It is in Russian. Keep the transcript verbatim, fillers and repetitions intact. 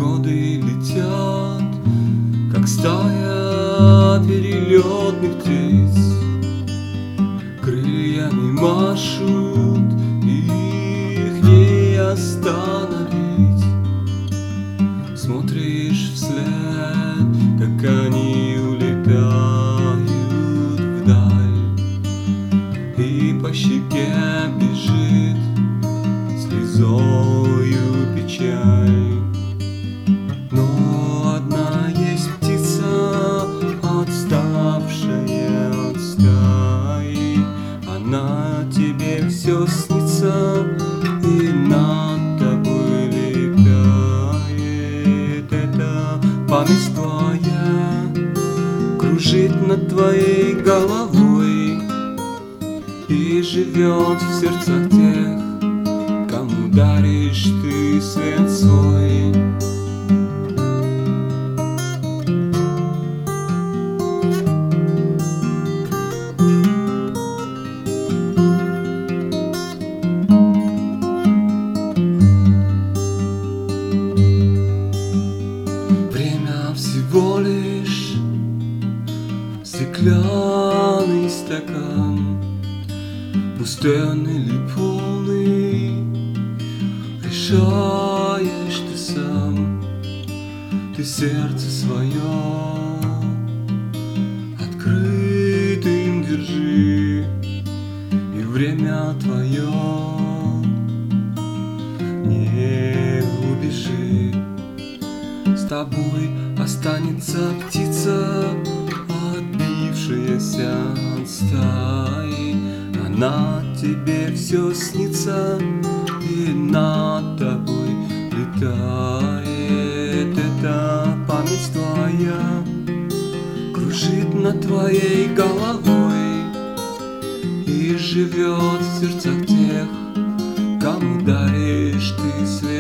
годы летят, как стая перелетных птиц, крыльями машут, их не остановить. Смотришь вслед, как они улетают вдаль, и по щеке бежит слезою печаль. Но одна есть птица, отставшая от стаи, она тебе все снится и над тобой летает. Это память твоя кружит над твоей головой и живет в сердцах тех, кому даришь ты свет свой. Время всего лишь стеклянный стакан, пустой он или полный, решаешь ты сам. Ты сердце свое открытым держи, и время твое не убежи. С тобой останется птица, отбившаяся от стаи, она тебе все снится и над тобой летает. Это память твоя кружит над твоей головой и живет в сердцах тех, кому даришь ты свет.